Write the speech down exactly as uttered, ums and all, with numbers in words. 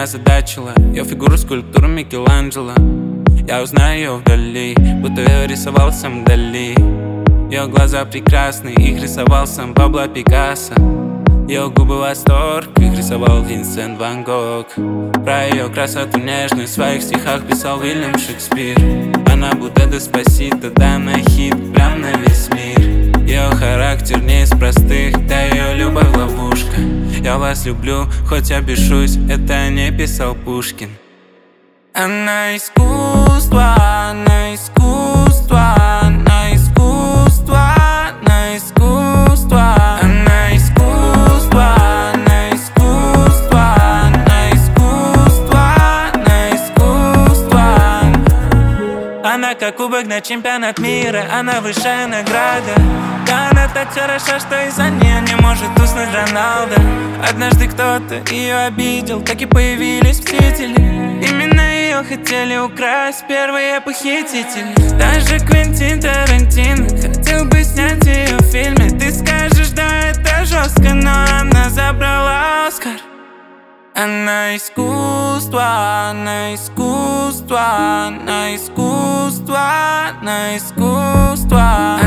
озадачила. Ее фигуру скульптуру Микеланджело. Я узнаю ее вдали, будто ее рисовал сам Дали. Ее глаза прекрасны, их рисовал сам Пабло Пикассо. Ее губы восторг, их рисовал Винсент Ван Гог. Про ее красоту нежную в своих стихах писал Уильям Шекспир. Она будто Деспасито, да на хит прям на весь мир. Ее характер не из простых, да ее любовь ловушка. Я вас люблю, хоть я бешусь, это не писал Пушкин. Она искусство, она искусство, она искусство, она искусство. Она искусство, она искусство, она искусство, она искусство. Она как кубок на чемпионат мира, она высшая награда. Да, она так хороша, что из-за нее не может уснуть Роналдо. Однажды кто-то ее обидел, так и появились мстители. Именно ее хотели украсть первые похитители. Даже Квентин Тарантино хотел бы снять ее в фильме. Ты скажешь, да, это жестко, но она забрала Оскар. Она искусство, она искусство, она искусство, она искусство.